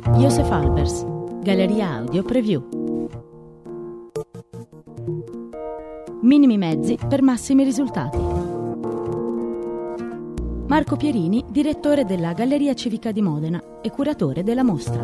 Joseph Albers, Galleria Audio Preview. Minimi mezzi per massimi risultati. Marco Pierini, direttore della Galleria Civica di Modena e curatore della mostra.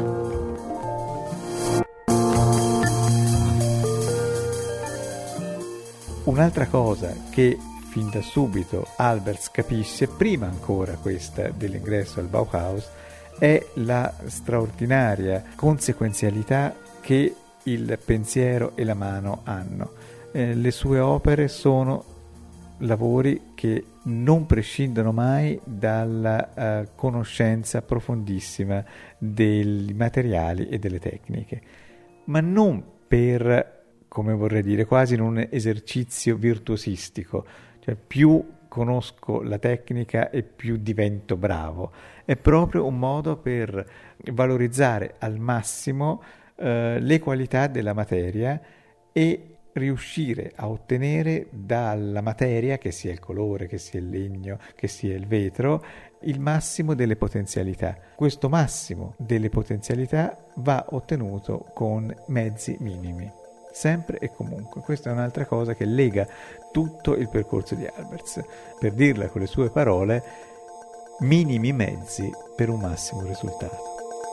Un'altra cosa che fin da subito Albers capisce, prima ancora questa dell'ingresso al Bauhaus, è la straordinaria conseguenzialità che il pensiero e la mano hanno. Le sue opere sono lavori che non prescindono mai dalla conoscenza profondissima dei materiali e delle tecniche, ma non per, come vorrei dire, quasi in un esercizio virtuosistico, cioè più conosco la tecnica e più divento bravo. È proprio un modo per valorizzare al massimo le qualità della materia e riuscire a ottenere dalla materia, che sia il colore, che sia il legno, che sia il vetro, il massimo delle potenzialità. Questo massimo delle potenzialità va ottenuto con mezzi minimi, sempre e comunque. Questa è un'altra cosa che lega tutto il percorso di Albers. Per dirla con le sue parole, minimi mezzi per un massimo risultato.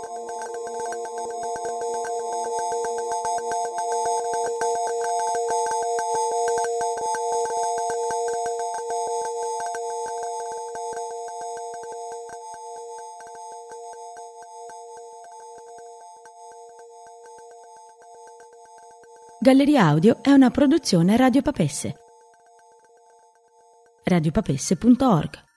Galleria Audio è una produzione Radio Papesse. radiopapesse.org